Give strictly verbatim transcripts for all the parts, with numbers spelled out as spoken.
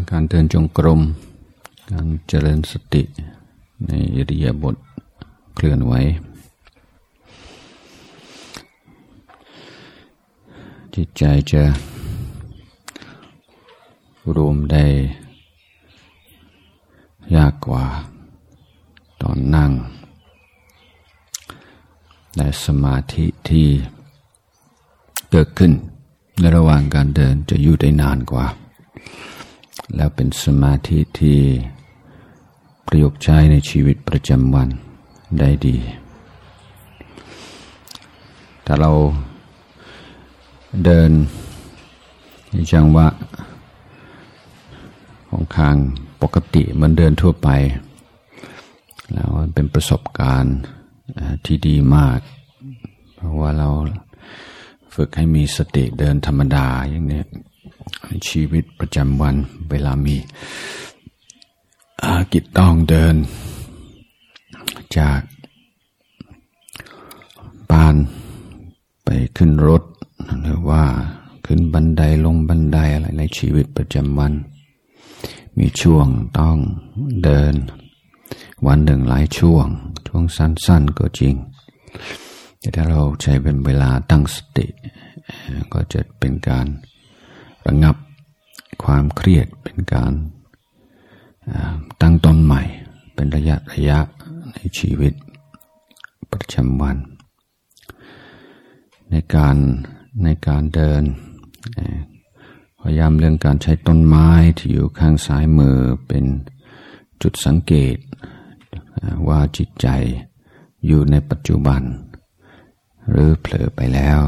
การเดินจงกรมการเจริญสติในอิริยาบถเคลื่อนไหวจิตใจจะรวมได้ยากกว่าตอนนั่งแต่สมาธิที่เกิดขึ้นในระหว่างการเดินจะอยู่ได้นานกว่าแล้วเป็นสมาธิที่ประยุกต์ใช้ในชีวิตประจำวันได้ดีถ้าเราเดินในจังหวะของทางปกติเหมือนเดินทั่วไปแล้วเป็นประสบการณ์ที่ดีมากเพราะว่าเราฝึกให้มีสติเดินธรรมดาอย่างนี้ในชีวิตประจำวันเวลามีกิจต้องเดินจากบ้านไปขึ้นรถหรือว่าขึ้นบันไดลงบันไดอะไรในชีวิตประจำวันมีช่วงต้องเดินวันหนึ่งหลายช่วงช่วงสั้นๆก็จริงแต่ถ้าเราใช้เป็นเวลาตั้งสติก็จะเป็นการระงับความเครียดเป็นการตั้งต้นใหม่เป็นระยะระยะในชีวิตประจำวันในการในการเดินพยายามเรื่องการใช้ต้นไม้ที่อยู่ข้างซ้ายมือเป็นจุดสังเกตว่าจิตใจอยู่ในปัจจุบันหรือเผลอไปแล้ว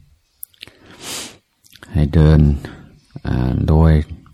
ให้เดินโดย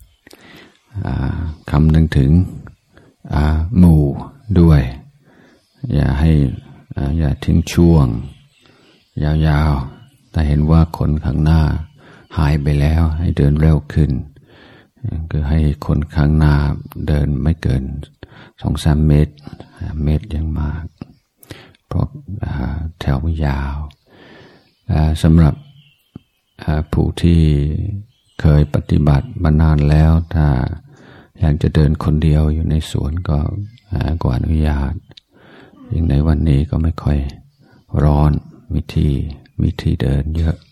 คำนึงถึงหมู่ด้วยอย่าให้อย่าทิ้งช่วงยาวๆแต่เห็นว่าคนข้างหน้าหายไปแล้วให้เดินเร็วขึ้นคือให้คนข้างหน้าเดินไม่เกินสองสามเมตรเมตรยังมากเพราะแถวยาวสำหรับผู้ที่เคยปฏิบัติมานานแล้วถ้าอยากจะเดินคนเดียวอยู่ในสวนก็ก็อนุญาตอย่างในวันนี้ก็ไม่ค่อยร้อนมีที่มีที่เดินเยอะ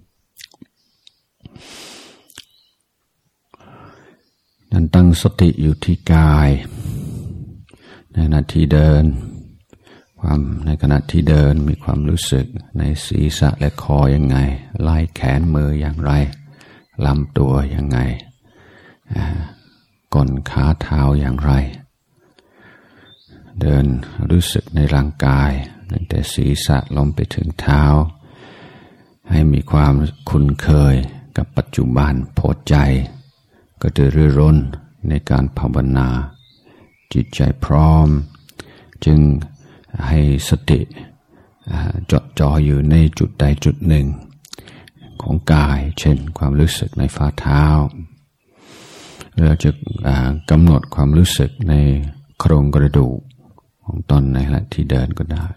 นั้นตั้งสติอยู่ที่กายในขณะที่เดินความในขณะที่เดินมีความรู้สึกในศีรษะและคอยังไงไล่แขนมืออย่างไรลำตัวยังไงก้นขาเท้าอย่างไรเดินรู้สึกในร่างกายตั้งแต่ศีรษะลงไปถึงเท้าให้มีความคุ้นเคยกับปัจจุบันพอใจก็จะรื่นรนในการภาวนาจิตใจพร้อมจึงให้สติจดจ่ออยู่ในจุดใดจุดหนึ่งของกายเช่นความรู้สึกในฝ่าเท้าเราจะกำหนดความรู้สึกในโครงกระดูกของตนในขณะที่เดินก็ได้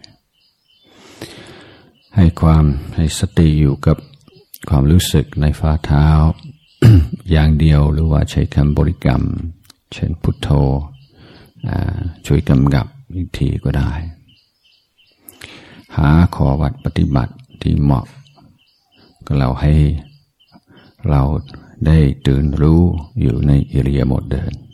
ให้ความให้สติอยู่กับความรู้สึกในฝ่าเท้า อย่างเดียวหรือว่าใช้คำบริกรรมเช่นพุทโธช่วยกำกับอีกทีก็ได้หาข้อวัดปฏิบัติที่เหมาะก็เราให้เราได้ตื่นรู้อยู่ในอิริยาบถเดิน